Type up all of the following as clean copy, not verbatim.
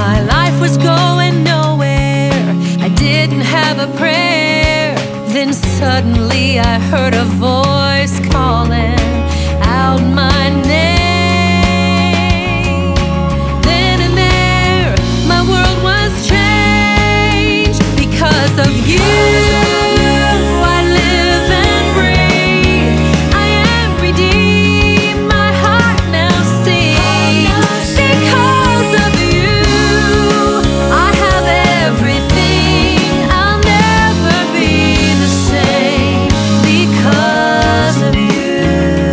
My life was going nowhere, I didn't have a prayer. Then suddenly I heard a voice calling out my name. Then and there, my world was changed. Because of you, I live and breathe. I am redeemed, my heart now sings. Because of you, I have everything. I'll never be the same. Because of you.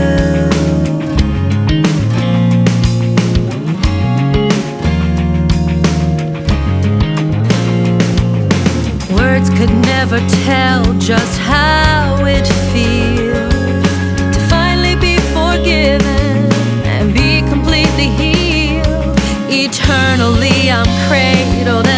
Words could never tell just how it feels to finally be forgiven and be completely healed. Eternally I'm cradled